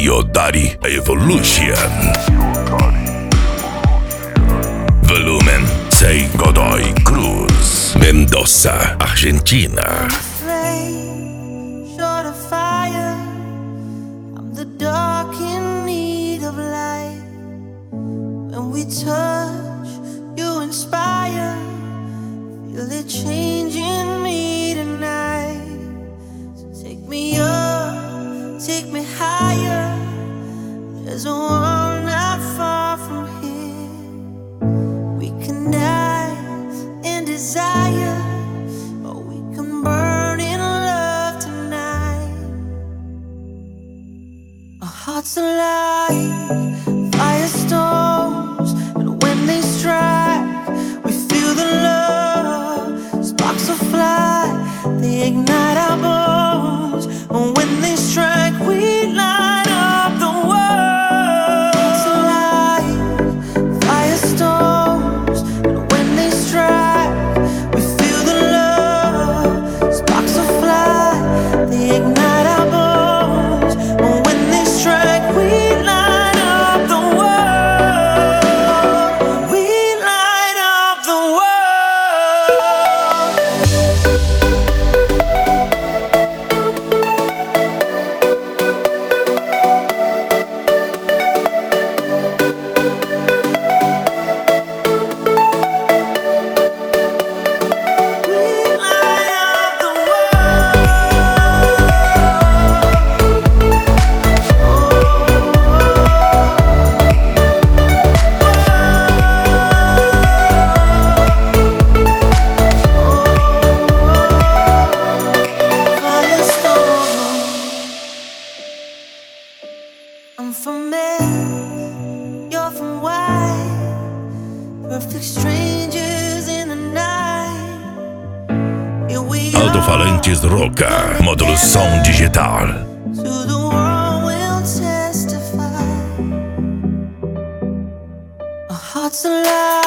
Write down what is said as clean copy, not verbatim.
Io Daddy Evolution. Volumen 6 Godoy Cruz, Mendoza, Argentina. Short of fire, I'm the dark in need of light. When we touch, you inspire. Feel it changing me tonight. So take me up, take me higher. There's a world not far from here. We can die in desire, or we can burn in love tonight. Our hearts alive, firestorms, and when they strike, we feel the love. Sparks will fly, they ignite our bones, and when they strike, we light up the world. Hearts alive, firestorms, and when they strike, we feel the love. Sparks will fly, they ignite our bones, and when they strike, we light up the world. We light up the world. I'm from Meth, you're from White. Perfect strangers in the night. Here we are. Alto-falantes Roca, módulo som digital. To the world we'll testify. Our hearts alive.